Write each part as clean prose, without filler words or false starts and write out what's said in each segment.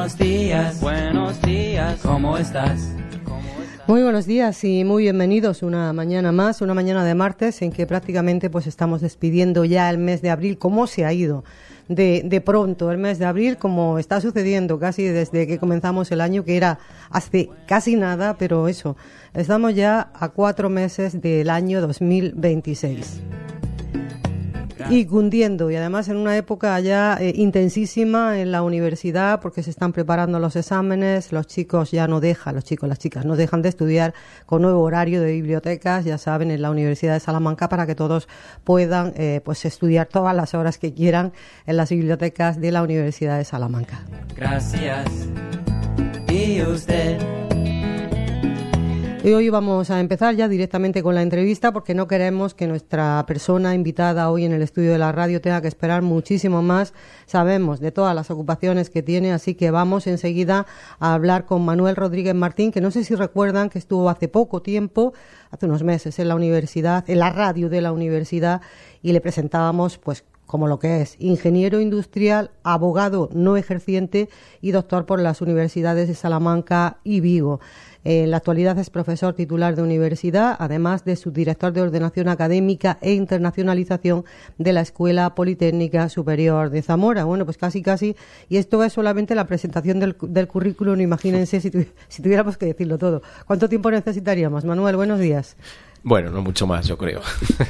Buenos días, ¿cómo estás? Muy buenos días y muy bienvenidos una mañana más, una mañana de martes en que prácticamente pues estamos despidiendo ya el mes de abril. ¿Cómo se ha ido de pronto el mes de abril? Como está sucediendo casi desde que comenzamos el año, que era hace casi nada, pero eso, estamos ya a 4 meses del año 2026. Y cundiendo, y además en una época ya intensísima en la universidad, porque se están preparando los exámenes, los chicos ya no dejan, los chicos, las chicas no dejan de estudiar con nuevo horario de bibliotecas, ya saben, en la Universidad de Salamanca, para que todos puedan pues estudiar todas las horas que quieran en las bibliotecas de la Universidad de Salamanca. Gracias. ¿Y usted? Y hoy vamos a empezar ya directamente con la entrevista, porque no queremos que nuestra persona invitada hoy en el estudio de la radio tenga que esperar muchísimo más. Sabemos de todas las ocupaciones que tiene, así que vamos enseguida a hablar con Manuel Rodríguez Martín, que no sé si recuerdan que estuvo hace poco tiempo, hace unos meses, en la universidad, en la radio de la universidad, y le presentábamos pues como lo que es ingeniero industrial, abogado no ejerciente y doctor por las universidades de Salamanca y Vigo. En la actualidad es profesor titular de universidad, además de subdirector de ordenación académica e internacionalización de la Escuela Politécnica Superior de Zamora. Bueno, pues casi, y esto es solamente la presentación del currículum. Imagínense si tuviéramos que decirlo todo. ¿Cuánto tiempo necesitaríamos? Manuel, buenos días. Bueno, no mucho más, yo creo.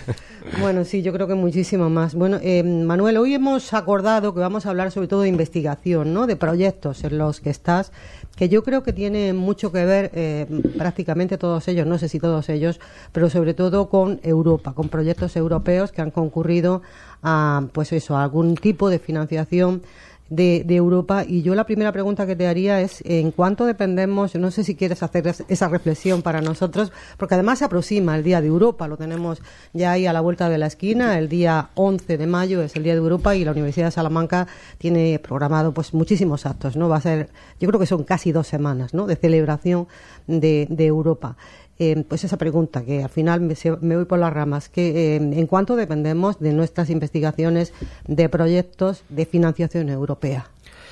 Bueno, sí, yo creo que muchísimo más. Bueno, Manuel, hoy hemos acordado que vamos a hablar sobre todo de investigación, ¿no? De proyectos en los que estás, que yo creo que tienen mucho que ver, prácticamente todos ellos, no sé si todos ellos, pero sobre todo con Europa, con proyectos europeos que han concurrido a, pues eso, a algún tipo de financiación de Europa. Y yo la primera pregunta que te haría es ¿en cuánto dependemos? No sé si quieres hacer esa reflexión para nosotros, porque además se aproxima el Día de Europa, lo tenemos ya ahí a la vuelta de la esquina. El día 11 de mayo es el Día de Europa y la Universidad de Salamanca tiene programado pues muchísimos actos, ¿no? Va a ser, yo creo que son casi 2 semanas, ¿no?, de celebración de Europa. Pues esa pregunta, que al final me voy por las ramas, que ¿en cuánto dependemos de nuestras investigaciones, de proyectos de financiación europea?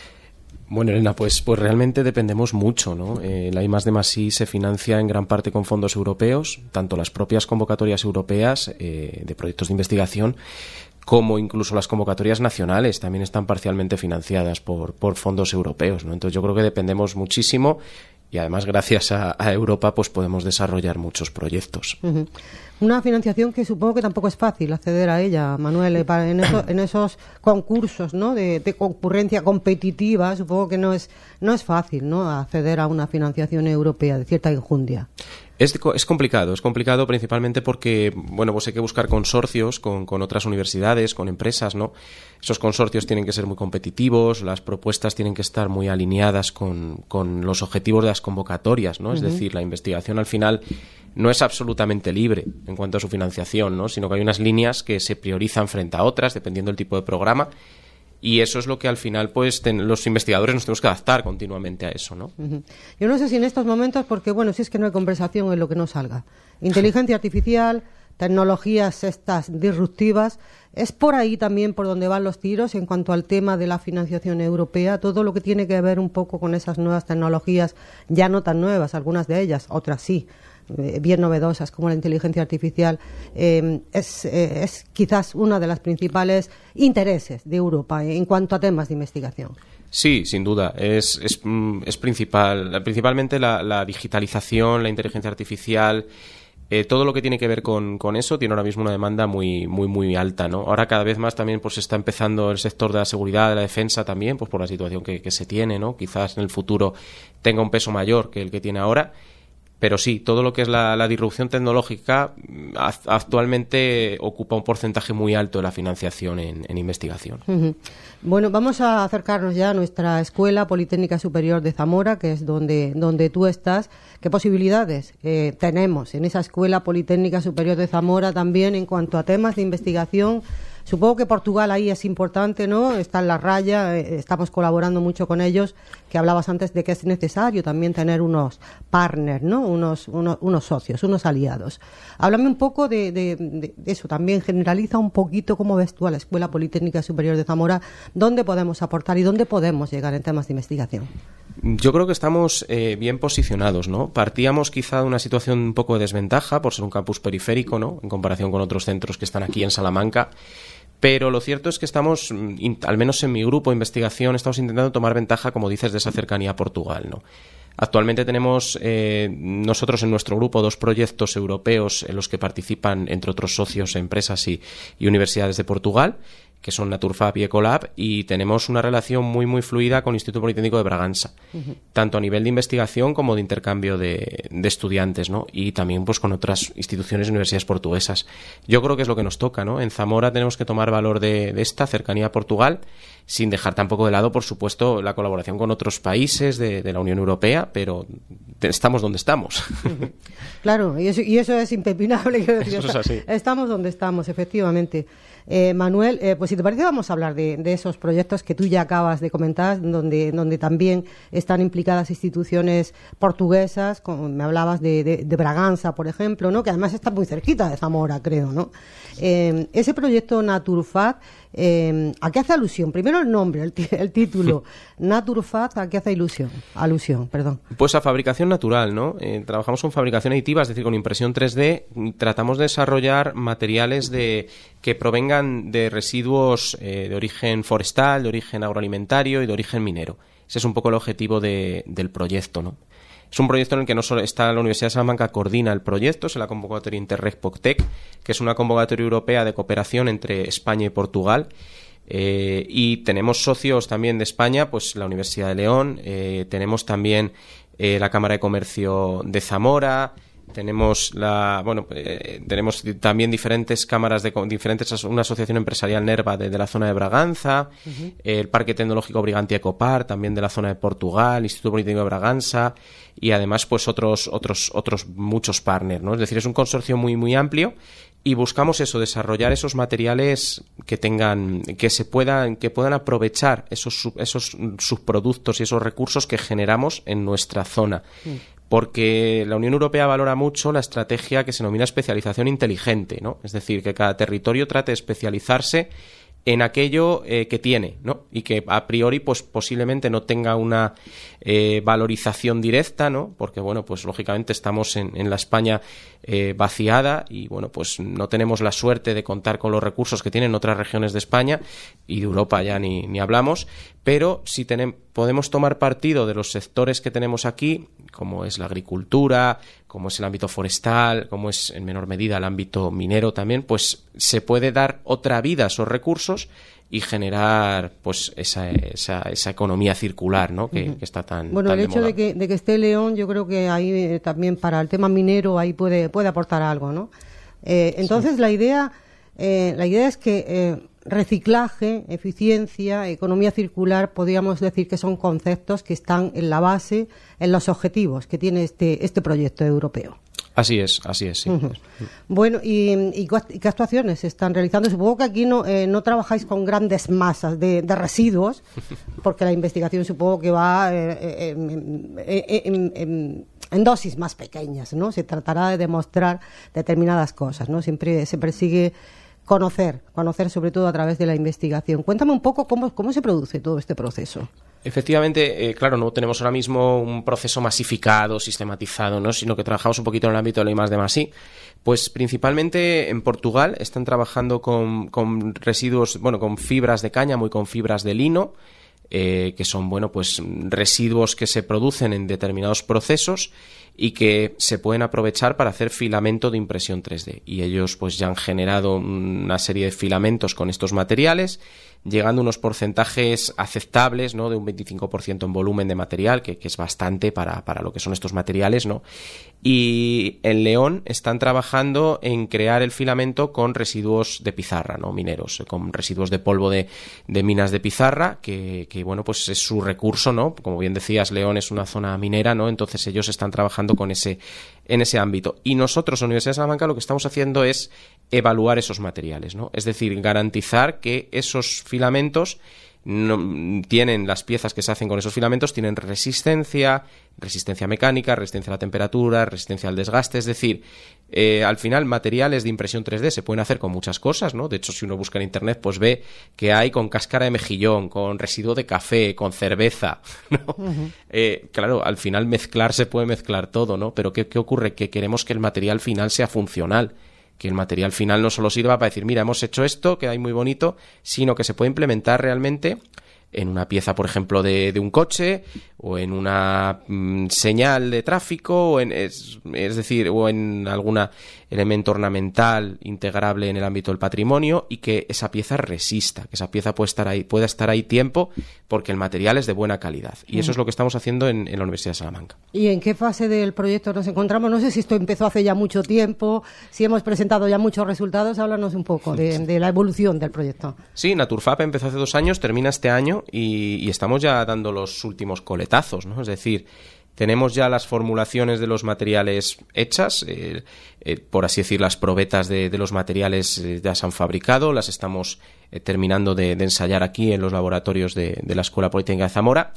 Bueno, Elena, pues realmente dependemos mucho, ¿no? La I+D+I se financia en gran parte con fondos europeos, tanto las propias convocatorias europeas de proyectos de investigación como incluso las convocatorias nacionales también están parcialmente financiadas por fondos europeos, ¿no? Entonces yo creo que dependemos muchísimo. Y además, gracias a Europa, pues podemos desarrollar muchos proyectos. Uh-huh. Una financiación que supongo que tampoco es fácil acceder a ella, Manuel, en esos concursos, ¿no?, de concurrencia competitiva. Supongo que no es fácil, ¿no?, acceder a una financiación europea de cierta enjundia. Es complicado principalmente porque, bueno, pues hay que buscar consorcios con otras universidades, con empresas, ¿no? Esos consorcios tienen que ser muy competitivos, las propuestas tienen que estar muy alineadas con los objetivos de las convocatorias, ¿no? Uh-huh. Es decir, la investigación al final no es absolutamente libre en cuanto a su financiación, ¿no?, sino que hay unas líneas que se priorizan frente a otras dependiendo del tipo de programa. Y eso es lo que al final pues los investigadores nos tenemos que adaptar continuamente a eso, ¿no? Uh-huh. Yo no sé si en estos momentos, porque bueno, si es que no hay conversación en lo que no salga. Inteligencia artificial, tecnologías estas disruptivas, ¿es por ahí también por donde van los tiros en cuanto al tema de la financiación europea? Todo lo que tiene que ver un poco con esas nuevas tecnologías, ya no tan nuevas, algunas de ellas, otras sí, bien novedosas, como la inteligencia artificial, es quizás uno de los principales intereses de Europa en cuanto a temas de investigación. Sí, sin duda. Es principalmente la digitalización, la inteligencia artificial. Todo lo que tiene que ver con eso tiene ahora mismo una demanda muy alta, ¿no? Ahora cada vez más también pues está empezando el sector de la seguridad, de la defensa también, pues por la situación que se tiene, ¿no? Quizás en el futuro tenga un peso mayor que el que tiene ahora. Pero sí, todo lo que es la disrupción tecnológica actualmente ocupa un porcentaje muy alto de la financiación en investigación. Uh-huh. Bueno, vamos a acercarnos ya a nuestra Escuela Politécnica Superior de Zamora, que es donde tú estás. ¿Qué posibilidades tenemos en esa Escuela Politécnica Superior de Zamora también en cuanto a temas de investigación Supongo que Portugal ahí es importante, ¿no? Está en la raya, estamos colaborando mucho con ellos, que hablabas antes de que es necesario también tener unos partners, ¿no? Unos socios, unos aliados. Háblame un poco de eso, también generaliza un poquito cómo ves tú a la Escuela Politécnica Superior de Zamora, dónde podemos aportar y dónde podemos llegar en temas de investigación. Yo creo que estamos bien posicionados, ¿no? Partíamos quizá de una situación un poco de desventaja por ser un campus periférico, ¿no? En comparación con otros centros que están aquí en Salamanca. Pero lo cierto es que estamos, al menos en mi grupo de investigación, estamos intentando tomar ventaja, como dices, de esa cercanía a Portugal, ¿no? Actualmente tenemos nosotros en nuestro grupo 2 proyectos europeos en los que participan, entre otros socios, empresas y universidades de Portugal, que son Naturfab y Ecolab, y tenemos una relación muy, muy fluida con el Instituto Politécnico de Bragança, tanto a nivel de investigación como de intercambio de estudiantes, ¿no? Y también pues con otras instituciones y universidades portuguesas. Yo creo que es lo que nos toca, ¿no? En Zamora tenemos que tomar valor de esta cercanía a Portugal, sin dejar tampoco de lado, por supuesto, la colaboración con otros países de la Unión Europea, pero estamos donde estamos. Claro, y eso es impepinable. Eso es así. Estamos donde estamos, efectivamente. Manuel, pues si te parece vamos a hablar de esos proyectos que tú ya acabas de comentar, donde también están implicadas instituciones portuguesas, como me hablabas de Bragança, por ejemplo, ¿no? Que además está muy cerquita de Zamora, creo, ¿no? Ese proyecto Naturfab, ¿a qué hace alusión? Primero el nombre, el título. Naturfab, ¿a qué hace alusión? Pues a fabricación natural, ¿no? Trabajamos con fabricación aditiva, es decir, con impresión 3D. Tratamos de desarrollar materiales que provengan de residuos de origen forestal, de origen agroalimentario y de origen minero. Ese es un poco el objetivo del proyecto, ¿no? Es un proyecto en el que no solo está la Universidad de Salamanca, coordina el proyecto, es la convocatoria Interreg POCTEC, que es una convocatoria europea de cooperación entre España y Portugal. Y tenemos socios también de España, pues la Universidad de León, tenemos también la Cámara de Comercio de Zamora. Tenemos tenemos también diferentes cámaras una asociación empresarial NERVA de la zona de Bragança, el Parque Tecnológico Brigantia Ecopar, también de la zona de Portugal, Instituto Politécnico de Bragança, y además pues otros muchos partners, ¿no? Es decir, es un consorcio muy muy amplio y buscamos eso, desarrollar esos materiales que puedan aprovechar esos subproductos y esos recursos que generamos en nuestra zona. Porque la Unión Europea valora mucho la estrategia que se denomina especialización inteligente, ¿no? Es decir, que cada territorio trate de especializarse en aquello que tiene, ¿no? Y que a priori pues posiblemente no tenga una valorización directa, ¿no? Porque bueno, pues lógicamente estamos en la España vaciada y bueno, pues no tenemos la suerte de contar con los recursos que tienen otras regiones de España y de Europa ya ni hablamos, pero si podemos tomar partido de los sectores que tenemos aquí, como es la agricultura, como es el ámbito forestal, como es en menor medida el ámbito minero también, pues se puede dar otra vida a esos recursos y generar pues esa economía circular, ¿no? Que está tan bueno, tan el hecho moda. de que esté León, yo creo que ahí también para el tema minero ahí puede aportar algo, ¿no? Entonces sí. La idea es que reciclaje, eficiencia, economía circular, podríamos decir que son conceptos que están en la base, en los objetivos que tiene este proyecto europeo. Así es, sí. Bueno, ¿y qué actuaciones se están realizando? Supongo que aquí no trabajáis con grandes masas de residuos, porque la investigación supongo que va en dosis más pequeñas, ¿no? Se tratará de demostrar determinadas cosas, ¿no? Siempre se persigue conocer sobre todo a través de la investigación. Cuéntame un poco cómo se produce todo este proceso. Efectivamente, claro, no tenemos ahora mismo un proceso masificado, sistematizado, ¿no? Sino que trabajamos un poquito en el ámbito de la I+D+I. Pues principalmente en Portugal están trabajando con residuos, con fibras de cáñamo y con fibras de lino, que son, pues residuos que se producen en determinados procesos y que se pueden aprovechar para hacer filamento de impresión 3D. Y ellos pues ya han generado una serie de filamentos con estos materiales, llegando a unos porcentajes aceptables, ¿no? De un 25% en volumen de material, que es bastante para lo que son estos materiales, ¿no? Y en León están trabajando en crear el filamento con residuos de pizarra, ¿no? Mineros, con residuos de polvo de minas de pizarra, que pues es su recurso, ¿no? Como bien decías, León es una zona minera, ¿no? Entonces ellos están trabajando trabajando en ese ámbito. Y nosotros, la Universidad de Salamanca, lo que estamos haciendo es evaluar esos materiales, ¿no? Es decir, garantizar que esos filamentos tienen las piezas que se hacen con esos filamentos, tienen resistencia mecánica, resistencia a la temperatura, resistencia al desgaste. Es decir, al final materiales de impresión 3D se pueden hacer con muchas cosas, ¿no? De hecho, si uno busca en internet, pues ve que hay con cáscara de mejillón, con residuo de café, con cerveza, ¿no? Uh-huh. Claro, al final se puede mezclar todo, ¿no? Pero ¿qué ocurre? Que queremos que el material final sea funcional, que el material final no solo sirva para decir, mira, hemos hecho esto, queda ahí muy bonito, sino que se puede implementar realmente en una pieza, por ejemplo, de un coche, o en una señal de tráfico, es decir, o en algún elemento ornamental integrable en el ámbito del patrimonio, y que esa pieza resista, que esa pieza pueda estar ahí tiempo, porque el material es de buena calidad. Y eso es lo que estamos haciendo en la Universidad de Salamanca. ¿Y en qué fase del proyecto nos encontramos? No sé si esto empezó hace ya mucho tiempo, si hemos presentado ya muchos resultados. Háblanos un poco de la evolución del proyecto. Sí, Naturfab empezó hace 2 años, termina este año, y estamos ya dando los últimos coletazos, ¿no? Es decir, tenemos ya las formulaciones de los materiales hechas, por así decir, las probetas de los materiales ya se han fabricado, las estamos terminando de ensayar aquí en los laboratorios de la Escuela Politécnica de Zamora,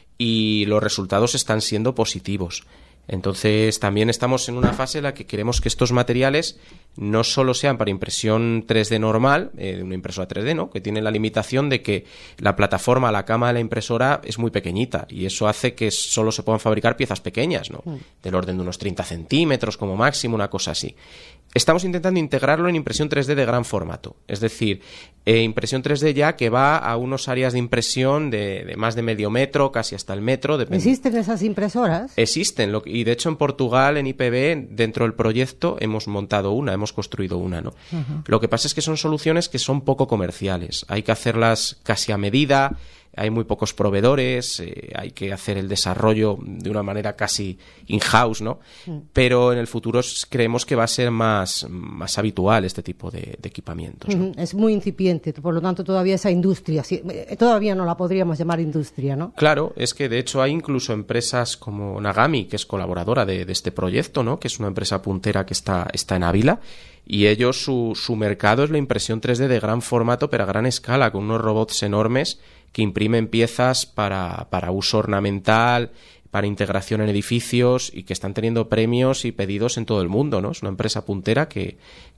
y los resultados están siendo positivos. Entonces, también estamos en una fase en la que queremos que estos materiales no solo sean para impresión 3D normal, de una impresora 3D, ¿no? Que tiene la limitación de que la plataforma, la cama de la impresora es muy pequeñita, y eso hace que solo se puedan fabricar piezas pequeñas, ¿no? Del orden de unos 30 centímetros como máximo, una cosa así. Estamos intentando integrarlo en impresión 3D de gran formato, es decir, impresión 3D ya que va a unos áreas de impresión de más de medio metro, casi hasta el metro. ¿Existen esas impresoras? Existen, y de hecho en Portugal, en IPB, dentro del proyecto hemos construido una, ¿no? Uh-huh. Lo que pasa es que son soluciones que son poco comerciales, hay que hacerlas casi a medida, hay muy pocos proveedores, hay que hacer el desarrollo de una manera casi in-house, ¿no? Pero en el futuro creemos que va a ser más habitual este tipo de equipamientos, ¿no? Es muy incipiente, por lo tanto todavía esa industria, todavía no la podríamos llamar industria, ¿no? Claro, es que de hecho hay incluso empresas como Nagami, que es colaboradora de este proyecto, ¿no? Que es una empresa puntera que está en Ávila, y ellos su mercado es la impresión 3D de gran formato, pero a gran escala, con unos robots enormes que imprimen piezas para uso ornamental, para integración en edificios, y que están teniendo premios y pedidos en todo el mundo, ¿no? Es una empresa puntera que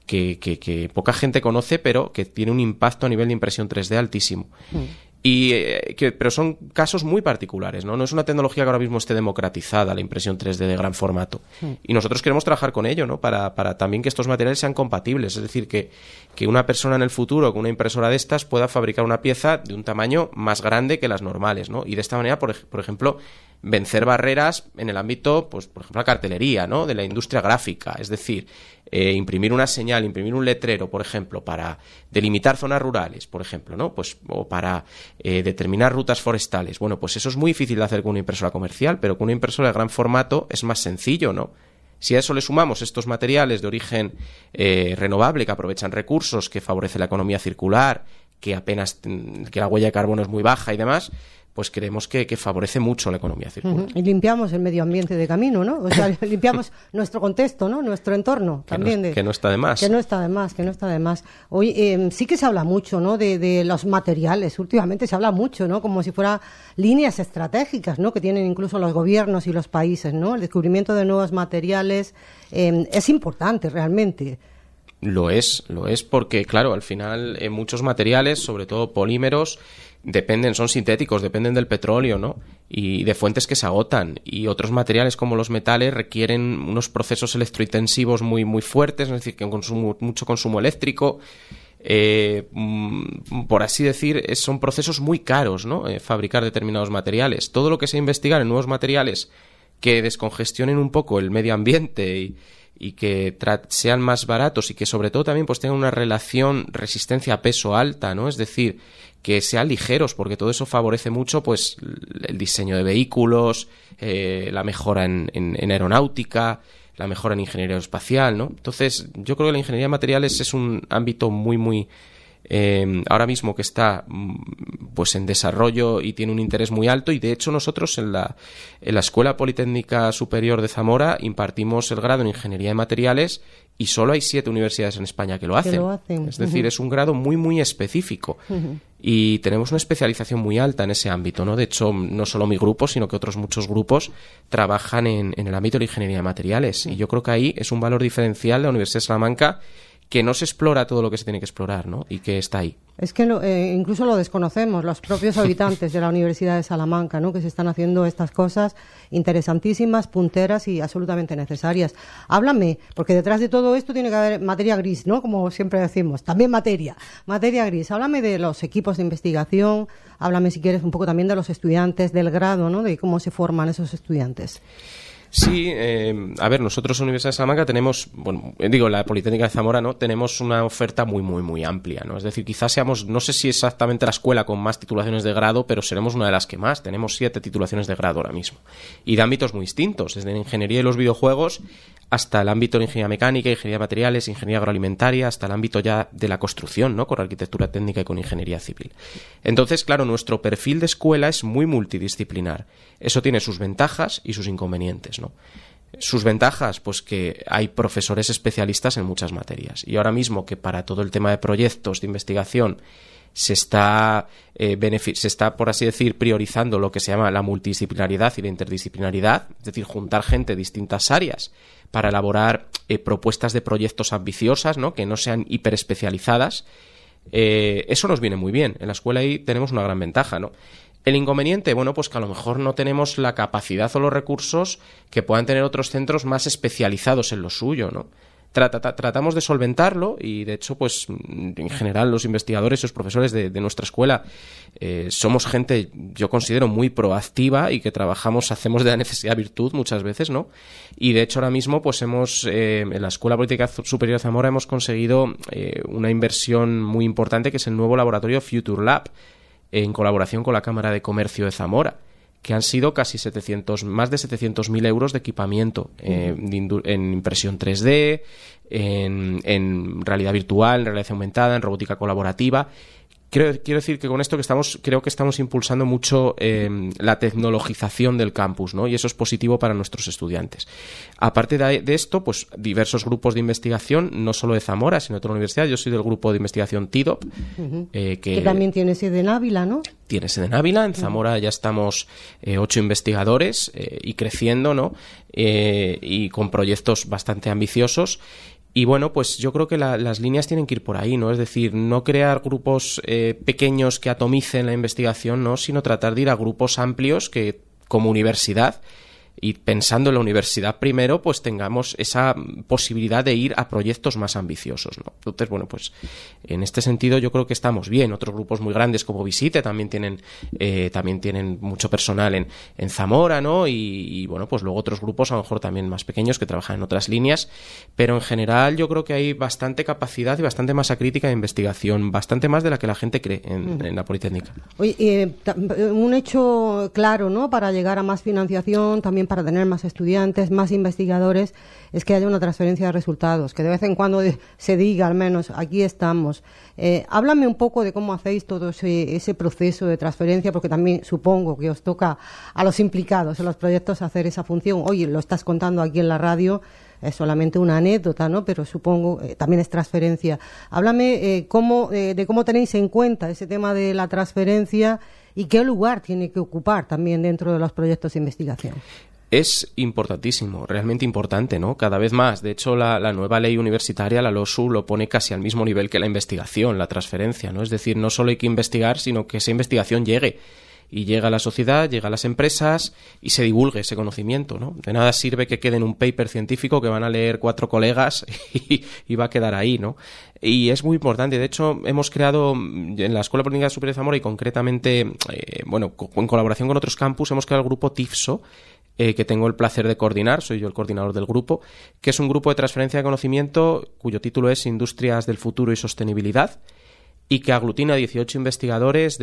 poca gente conoce, pero que tiene un impacto a nivel de impresión 3D altísimo. Pero son casos muy particulares, ¿no? No es una tecnología que ahora mismo esté democratizada, la impresión 3D de gran formato. Y nosotros queremos trabajar con ello, ¿no? Para también que estos materiales sean compatibles. Es decir, que una persona en el futuro con una impresora de estas pueda fabricar una pieza de un tamaño más grande que las normales, ¿no? Y de esta manera, por ejemplo, vencer barreras en el ámbito, pues por ejemplo, la cartelería, ¿no? De la industria gráfica. Es decir, imprimir una señal, imprimir un letrero, por ejemplo, para delimitar zonas rurales, por ejemplo, ¿no? Pues, o para determinar rutas forestales. Bueno, pues eso es muy difícil de hacer con una impresora comercial, pero con una impresora de gran formato es más sencillo, ¿no? Si a eso le sumamos estos materiales de origen renovable, que aprovechan recursos, que favorece la economía circular, que la huella de carbono es muy baja y demás, pues creemos que favorece mucho la economía circular. Y limpiamos el medio ambiente de camino, ¿no? O sea, limpiamos nuestro contexto, ¿no? Nuestro entorno también. Que no está de más. Que no está de más. Hoy sí que se habla mucho, ¿no? De los materiales. Últimamente se habla mucho, ¿no? Como si fueran líneas estratégicas, ¿no? Que tienen incluso los gobiernos y los países, ¿no? El descubrimiento de nuevos materiales es importante realmente. Lo es porque, claro, al final muchos materiales, sobre todo polímeros, son sintéticos, dependen del petróleo, ¿no? Y de fuentes que se agotan. Y otros materiales como los metales requieren unos procesos electrointensivos muy, muy fuertes, es decir, que mucho consumo eléctrico. Por así decir, son procesos muy caros, ¿no? Fabricar determinados materiales. Todo lo que sea investigar en nuevos materiales que descongestionen un poco el medio ambiente y que sean más baratos, y que sobre todo también pues tengan una relación resistencia-peso alta, ¿no? Es decir, que sean ligeros, porque todo eso favorece mucho pues el diseño de vehículos, la mejora en aeronáutica, la mejora en ingeniería aeroespacial, ¿no? Entonces, yo creo que la ingeniería de materiales es un ámbito muy, muy ahora mismo que está pues en desarrollo y tiene un interés muy alto, y de hecho nosotros en la Escuela Politécnica Superior de Zamora impartimos el grado en Ingeniería de Materiales y solo hay 7 universidades en España que lo hacen. Es decir, es un grado muy, muy específico. Y tenemos una especialización muy alta en ese ámbito, ¿no? De hecho, no solo mi grupo, sino que otros muchos grupos trabajan en el ámbito de la ingeniería de materiales. Y yo creo que ahí es un valor diferencial de la Universidad de Salamanca, que no se explora todo lo que se tiene que explorar, ¿no? Y que está ahí. Es que incluso lo desconocemos, los propios habitantes de la Universidad de Salamanca, ¿no? Que se están haciendo estas cosas interesantísimas, punteras y absolutamente necesarias. Háblame, porque detrás de todo esto tiene que haber materia gris, ¿no? Como siempre decimos, también materia gris. Háblame de los equipos de investigación, háblame si quieres un poco también de los estudiantes, del grado, ¿no? De cómo se forman esos estudiantes. Sí, a ver, nosotros en la Universidad de Salamanca tenemos, la Politécnica de Zamora, ¿no? Tenemos una oferta muy, muy, muy amplia, ¿no? Es decir, quizás seamos, no sé si exactamente la escuela con más titulaciones de grado, pero seremos una de las que más. Tenemos 7 titulaciones de grado ahora mismo. Y de ámbitos muy distintos, desde la ingeniería y los videojuegos hasta el ámbito de ingeniería mecánica, ingeniería de materiales, ingeniería agroalimentaria, hasta el ámbito ya de la construcción, ¿no? Con arquitectura técnica y con ingeniería civil. Entonces, claro, nuestro perfil de escuela es muy multidisciplinar. Eso tiene sus ventajas y sus inconvenientes, ¿no? Sus ventajas, pues que hay profesores especialistas en muchas materias. Y ahora mismo que para todo el tema de proyectos de investigación se está, por así decir, priorizando lo que se llama la multidisciplinaridad y la interdisciplinaridad, es decir, juntar gente de distintas áreas para elaborar propuestas de proyectos ambiciosas, ¿no? Que no sean hiperespecializadas. Eso nos viene muy bien. En la escuela ahí tenemos una gran ventaja, ¿no? El inconveniente, bueno, pues que a lo mejor no tenemos la capacidad o los recursos que puedan tener otros centros más especializados en lo suyo, ¿no? Tratamos de solventarlo y, de hecho, pues en general los investigadores y los profesores de nuestra escuela somos gente, yo considero, muy proactiva y que hacemos de la necesidad virtud muchas veces, ¿no? Y, de hecho, ahora mismo, pues en la Escuela Política Superior de Zamora hemos conseguido una inversión muy importante, que es el nuevo laboratorio Future Lab, en colaboración con la Cámara de Comercio de Zamora, que han sido más de 700.000 euros de equipamiento en impresión 3D, en realidad virtual, en realidad aumentada, en robótica colaborativa. Quiero decir que con esto creo que estamos impulsando mucho la tecnologización del campus, ¿no? Y eso es positivo para nuestros estudiantes. Aparte de esto, pues diversos grupos de investigación, no solo de Zamora, sino de otra universidad. Yo soy del grupo de investigación TIDOP. Que también tiene sede en Ávila, ¿no? Tiene sede en Ávila. En Zamora ya estamos 8 investigadores y creciendo, ¿no? Y con proyectos bastante ambiciosos. Y bueno, pues yo creo que las líneas tienen que ir por ahí, ¿no? Es decir, no crear grupos pequeños que atomicen la investigación, ¿no? Sino tratar de ir a grupos amplios que, como universidad, y pensando en la universidad primero, pues tengamos esa posibilidad de ir a proyectos más ambiciosos, ¿no? Entonces, bueno, pues en este sentido yo creo que estamos bien. Otros grupos muy grandes como Visite también tienen mucho personal en Zamora, ¿no? Y bueno, pues luego otros grupos a lo mejor también más pequeños que trabajan en otras líneas, pero en general yo creo que hay bastante capacidad y bastante masa crítica de investigación, bastante más de la que la gente cree en la Politécnica. Oye, un hecho claro, ¿no? Para llegar a más financiación, también para tener más estudiantes, más investigadores, es que haya una transferencia de resultados, que de vez en cuando se diga, al menos, aquí estamos. Háblame un poco de cómo hacéis todo ese proceso de transferencia, porque también supongo que os toca a los implicados en los proyectos hacer esa función. Oye, lo estás contando aquí en la radio, es solamente una anécdota, ¿no? Pero supongo también es transferencia. Háblame de cómo tenéis en cuenta ese tema de la transferencia y qué lugar tiene que ocupar también dentro de los proyectos de investigación. Es importantísimo, realmente importante, ¿no? Cada vez más. De hecho, la nueva ley universitaria, la LOSU, lo pone casi al mismo nivel que la investigación, la transferencia, ¿no? Es decir, no solo hay que investigar, sino que esa investigación llegue. Y llega a la sociedad, llega a las empresas y se divulgue ese conocimiento, ¿no? De nada sirve que quede en un paper científico que van a leer 4 colegas y va a quedar ahí, ¿no? Y es muy importante. De hecho, hemos creado en la Escuela Política Superior de Zamora y concretamente, en colaboración con otros campus, hemos creado el grupo TIFSO, que tengo el placer de coordinar, soy yo el coordinador del grupo, que es un grupo de transferencia de conocimiento cuyo título es Industrias del Futuro y Sostenibilidad, y que aglutina a 18 investigadores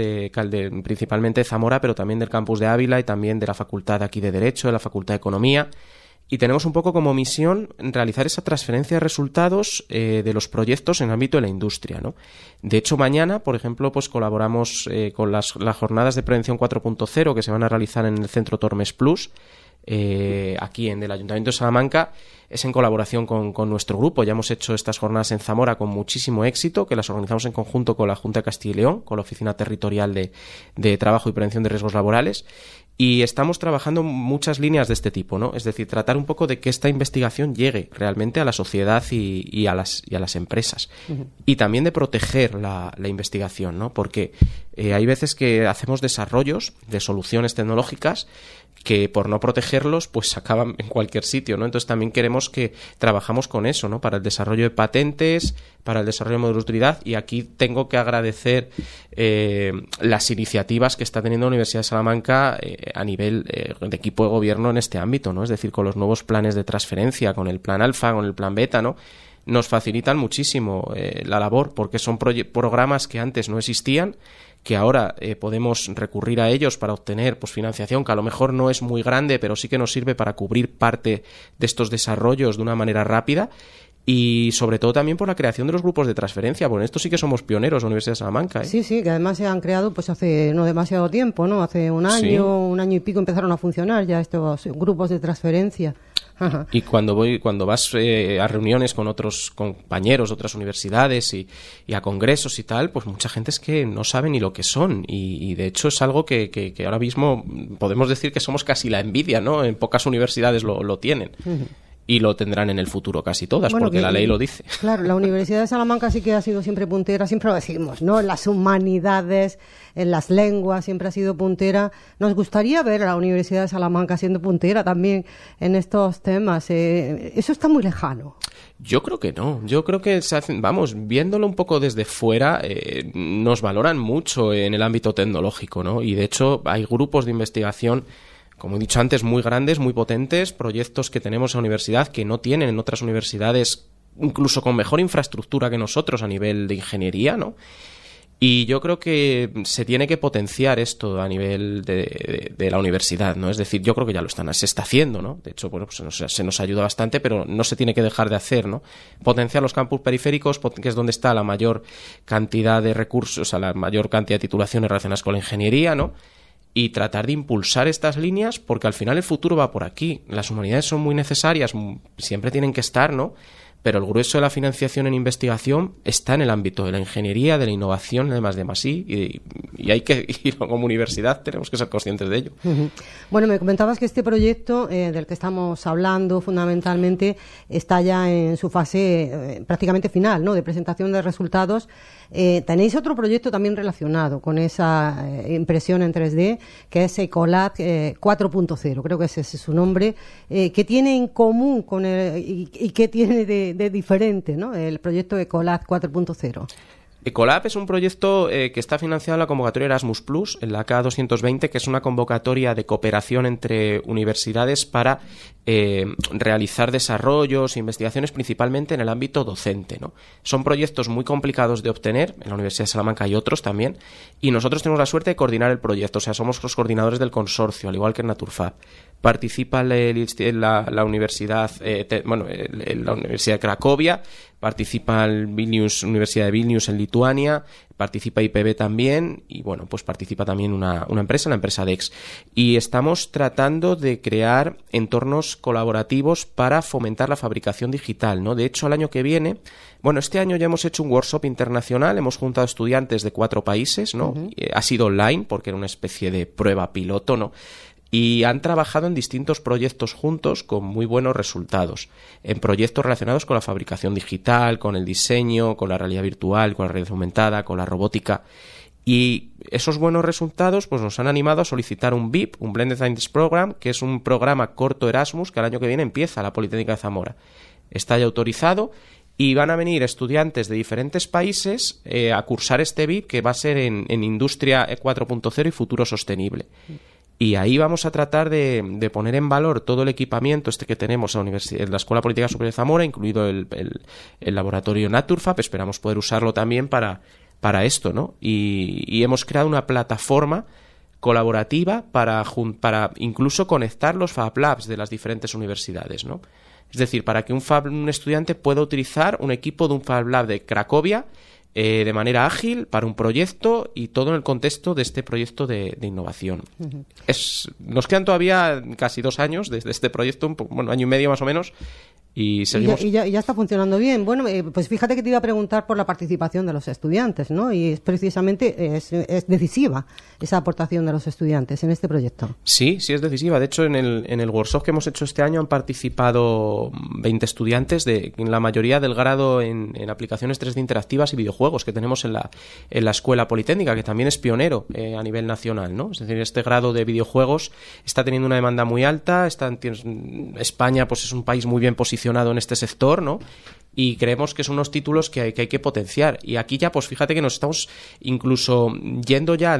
principalmente de Zamora, pero también del campus de Ávila y también de la Facultad aquí de Derecho, de la Facultad de Economía, y tenemos un poco como misión realizar esa transferencia de resultados de los proyectos en el ámbito de la industria, ¿no? De hecho, mañana, por ejemplo, pues colaboramos con las jornadas de prevención 4.0 que se van a realizar en el Centro Tormes Plus, aquí en el Ayuntamiento de Salamanca. Es en colaboración con nuestro grupo. Ya hemos hecho estas jornadas en Zamora con muchísimo éxito, que las organizamos en conjunto con la Junta de Castilla y León, con la Oficina Territorial de Trabajo y Prevención de Riesgos Laborales, y estamos trabajando muchas líneas de este tipo, ¿no? Es decir, tratar un poco de que esta investigación llegue realmente a la sociedad y a las empresas. Uh-huh. Y también de proteger la investigación, ¿no? Porque hay veces que hacemos desarrollos de soluciones tecnológicas que por no protegerlos pues acaban en cualquier sitio, ¿no? Entonces también queremos que trabajamos con eso, ¿no? Para el desarrollo de patentes, para el desarrollo de modelos de utilidad, y aquí tengo que agradecer las iniciativas que está teniendo la Universidad de Salamanca a nivel de equipo de gobierno en este ámbito, ¿no? Es decir, con los nuevos planes de transferencia, con el plan alfa, con el plan beta, ¿no? Nos facilitan muchísimo la labor, porque son programas que antes no existían, que ahora podemos recurrir a ellos para obtener pues financiación que a lo mejor no es muy grande, pero sí que nos sirve para cubrir parte de estos desarrollos de una manera rápida, y sobre todo también por la creación de los grupos de transferencia. Bueno, esto sí que somos pioneros en la Universidad de Salamanca, ¿eh? Sí, sí, que además se han creado pues hace no demasiado tiempo, ¿no? Hace un año, sí, un año y pico empezaron a funcionar ya estos grupos de transferencia. Ajá. Y cuando vas a reuniones con otros compañeros de otras universidades y a congresos y tal, pues mucha gente es que no sabe ni lo que son, y de hecho es algo que ahora mismo podemos decir que somos casi la envidia, ¿no? En pocas universidades lo tienen. Uh-huh. Y lo tendrán en el futuro casi todas, bueno, porque la ley lo dice. Claro, la Universidad de Salamanca sí que ha sido siempre puntera, siempre lo decimos, ¿no? En las humanidades, en las lenguas, siempre ha sido puntera. Nos gustaría ver a la Universidad de Salamanca siendo puntera también en estos temas. Eso está muy lejano. Yo creo que no. Yo creo que viéndolo un poco desde fuera, nos valoran mucho en el ámbito tecnológico, ¿no? Y de hecho hay grupos de investigación, como he dicho antes, muy grandes, muy potentes, proyectos que tenemos en la universidad que no tienen en otras universidades, incluso con mejor infraestructura que nosotros a nivel de ingeniería, ¿no? Y yo creo que se tiene que potenciar esto a nivel de la universidad, ¿no? Es decir, yo creo que ya se está haciendo, ¿no? De hecho, bueno, pues se nos ayuda bastante, pero no se tiene que dejar de hacer, ¿no? Potenciar los campus periféricos, que es donde está la mayor cantidad de recursos, o sea, la mayor cantidad de titulaciones relacionadas con la ingeniería, ¿no? Y tratar de impulsar estas líneas, porque al final el futuro va por aquí. Las humanidades son muy necesarias, siempre tienen que estar, ¿no? Pero el grueso de la financiación en investigación está en el ámbito de la ingeniería, de la innovación, además de +I, y hay que, y como universidad tenemos que ser conscientes de ello. Uh-huh. Bueno, me comentabas que este proyecto del que estamos hablando fundamentalmente está ya en su fase prácticamente final, ¿no? De presentación de resultados. Tenéis otro proyecto también relacionado con esa impresión en 3D, que es Ecolab 4.0, creo que ese es su nombre. ¿Qué tiene en común con y qué tiene de diferente, ¿no? El proyecto Ecolab 4.0? Ecolab es un proyecto que está financiado en la convocatoria Erasmus Plus, en la K220, que es una convocatoria de cooperación entre universidades para realizar desarrollos e investigaciones principalmente en el ámbito docente, ¿no? Son proyectos muy complicados de obtener, en la Universidad de Salamanca hay otros también, y nosotros tenemos la suerte de coordinar el proyecto, o sea, somos los coordinadores del consorcio, al igual que en Naturfab. Participa la Universidad, la Universidad de Cracovia, participa el Universidad de Vilnius en Lituania, participa IPB también, y bueno, pues participa también una empresa, la empresa DEX. Y estamos tratando de crear entornos colaborativos para fomentar la fabricación digital, ¿no? De hecho, el año que viene, este año ya hemos hecho un workshop internacional, hemos juntado estudiantes de 4 países, ¿no? Uh-huh. Ha sido online, porque era una especie de prueba piloto, ¿no? Y han trabajado en distintos proyectos juntos con muy buenos resultados, en proyectos relacionados con la fabricación digital, con el diseño, con la realidad virtual, con la realidad aumentada, con la robótica. Y esos buenos resultados pues nos han animado a solicitar un BIP, un Blended Science Program, que es un programa corto Erasmus que el año que viene empieza la Politécnica de Zamora. Está ya autorizado y van a venir estudiantes de diferentes países a cursar este BIP, que va a ser en Industria 4.0 y Futuro Sostenible. Y ahí vamos a tratar de poner en valor todo el equipamiento que tenemos en la Escuela Política Superior de Zamora, incluido el laboratorio Naturfab. Esperamos poder usarlo también para esto, ¿no? Y hemos creado una plataforma colaborativa para incluso conectar los Fab Labs de las diferentes universidades, ¿no? Es decir, para que un estudiante pueda utilizar un equipo de un Fab Lab de Cracovia de manera ágil para un proyecto, y todo en el contexto de este proyecto de innovación. Uh-huh. Nos quedan todavía casi 2 años desde este proyecto, año y medio más o menos, y seguimos. Y ya está funcionando bien. Bueno, pues fíjate que te iba a preguntar por la participación de los estudiantes, ¿no? Y precisamente es decisiva esa aportación de los estudiantes en este proyecto. Sí, es decisiva. De hecho, en el workshop que hemos hecho este año han participado 20 estudiantes, en la mayoría del grado en aplicaciones 3D interactivas y videojuegos que tenemos en la Escuela Politécnica, que también es pionero a nivel nacional, ¿no? Es decir, este grado de videojuegos está teniendo una demanda muy alta. España pues es un país muy bien posicionado en este sector, ¿no? Y creemos que son unos títulos que hay que potenciar. Y aquí ya, pues fíjate que nos estamos incluso yendo ya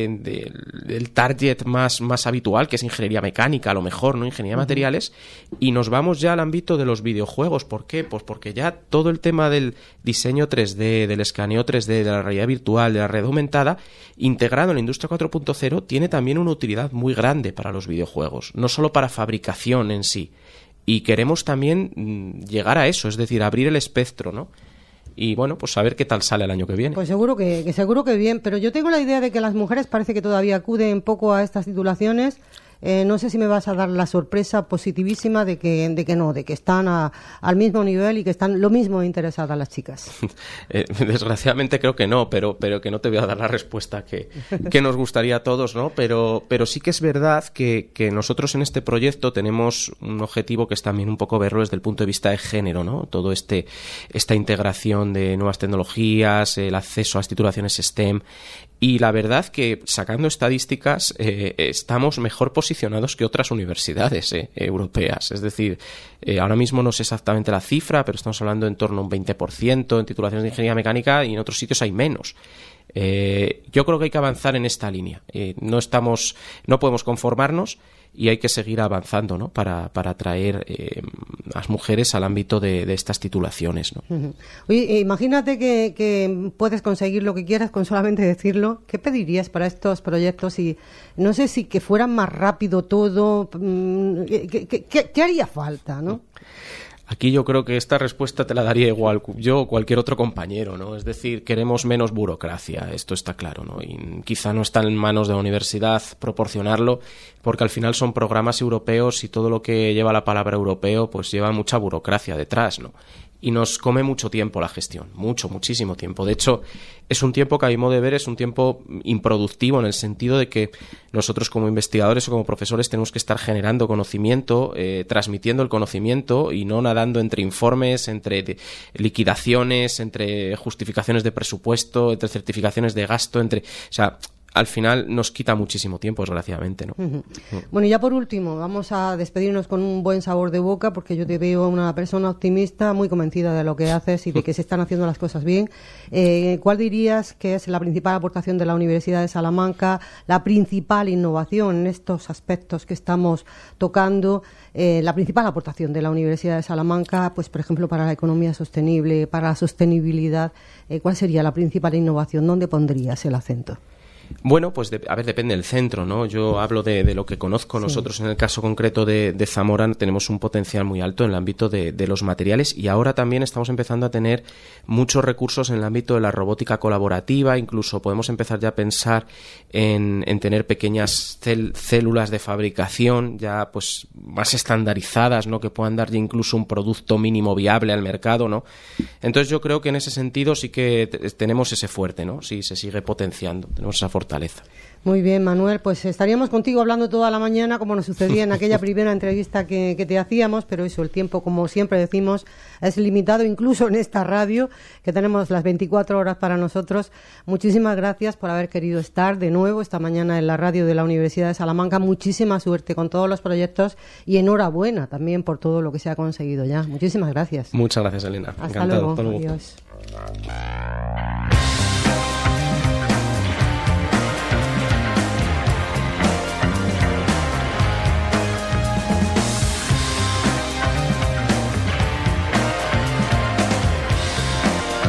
del target más habitual, que es ingeniería mecánica, a lo mejor, ¿no? Ingeniería de materiales, y nos vamos ya al ámbito de los videojuegos. ¿Por qué? Pues porque ya todo el tema del diseño 3D, del escaneo 3D, de la realidad virtual, de la red aumentada, integrado en la industria 4.0, tiene también una utilidad muy grande para los videojuegos, no solo para fabricación en sí. Y queremos también llegar a eso, es decir, abrir el espectro, ¿no? Y bueno, pues a ver qué tal sale el año que viene. Pues seguro que bien, pero yo tengo la idea de que las mujeres parece que todavía acuden poco a estas titulaciones. No sé si me vas a dar la sorpresa positivísima de que están al mismo nivel y que están lo mismo interesadas las chicas. Desgraciadamente creo que no, pero que no te voy a dar la respuesta que nos gustaría a todos, ¿no? Pero sí que es verdad que nosotros en este proyecto tenemos un objetivo que es también un poco verlo desde el punto de vista de género, ¿no? Todo esta integración de nuevas tecnologías, el acceso a las titulaciones STEM. Y la verdad que, sacando estadísticas, estamos mejor posicionados que otras universidades europeas. Es decir, ahora mismo no sé exactamente la cifra, pero estamos hablando en torno a un 20% en titulaciones de ingeniería mecánica, y en otros sitios hay menos. Yo creo que hay que avanzar en esta línea. No podemos conformarnos, y hay que seguir avanzando, ¿no? Para atraer a las mujeres al ámbito de estas titulaciones, ¿no? Uh-huh. Oye, imagínate que puedes conseguir lo que quieras con solamente decirlo. ¿Qué pedirías para estos proyectos? Y no sé si que fueran más rápido todo. ¿Qué haría falta, no? Aquí yo creo que esta respuesta te la daría igual yo o cualquier otro compañero, ¿no? Es decir, queremos menos burocracia, esto está claro, ¿no? Y quizá no está en manos de la universidad proporcionarlo, porque al final son programas europeos y todo lo que lleva la palabra europeo pues lleva mucha burocracia detrás, ¿no? Y nos come mucho tiempo la gestión, muchísimo tiempo. De hecho, es un tiempo que a mi modo de ver es un tiempo improductivo, en el sentido de que nosotros como investigadores o como profesores tenemos que estar generando conocimiento, transmitiendo el conocimiento, y no nadando entre informes, entre liquidaciones, entre justificaciones de presupuesto, entre certificaciones de gasto, al final nos quita muchísimo tiempo, desgraciadamente, ¿no? Uh-huh. Bueno, y ya por último, vamos a despedirnos con un buen sabor de boca, porque yo te veo una persona optimista, muy convencida de lo que haces y de que se están haciendo las cosas bien. ¿Cuál dirías que es la principal aportación de la Universidad de Salamanca, la principal innovación en estos aspectos que estamos tocando? La principal aportación de la Universidad de Salamanca, pues por ejemplo, para la economía sostenible, para la sostenibilidad, ¿cuál sería la principal innovación? ¿Dónde pondrías el acento? Bueno, pues depende del centro, ¿no? Yo hablo de lo que conozco. Sí. Nosotros, en el caso concreto de Zamora, tenemos un potencial muy alto en el ámbito de los materiales, y ahora también estamos empezando a tener muchos recursos en el ámbito de la robótica colaborativa. Incluso podemos empezar ya a pensar en tener pequeñas células de fabricación ya pues más estandarizadas, ¿no? Que puedan dar ya incluso un producto mínimo viable al mercado, ¿no? Entonces yo creo que en ese sentido sí que tenemos ese fuerte, ¿no? Sí, se sigue potenciando, tenemos esa fortaleza. Muy bien, Manuel, pues estaríamos contigo hablando toda la mañana, como nos sucedía en aquella primera entrevista que te hacíamos, pero eso, el tiempo, como siempre decimos, es limitado, incluso en esta radio, que tenemos las 24 horas para nosotros. Muchísimas gracias por haber querido estar de nuevo esta mañana en la radio de la Universidad de Salamanca. Muchísima suerte con todos los proyectos, y enhorabuena también por todo lo que se ha conseguido ya. Muchísimas gracias. Muchas gracias, Elena. Hasta luego. Adiós.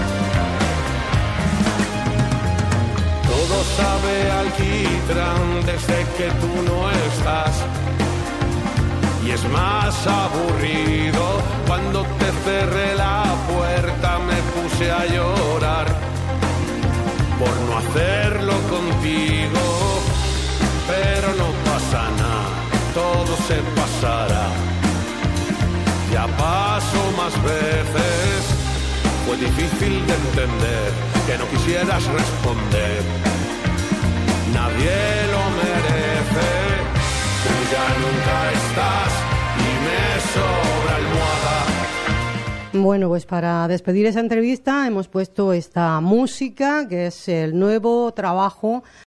Sabe alquitrán de desde que tú no estás. Y es más aburrido cuando te cerré la puerta, me puse a llorar por no hacerlo contigo. Pero no pasa nada, todo se pasará. Ya pasó más veces, fue difícil de entender que no quisieras responder. Nadie lo merece, tú ya nunca estás y me sobra almohada. Bueno, pues para despedir esa entrevista hemos puesto esta música, que es el nuevo trabajo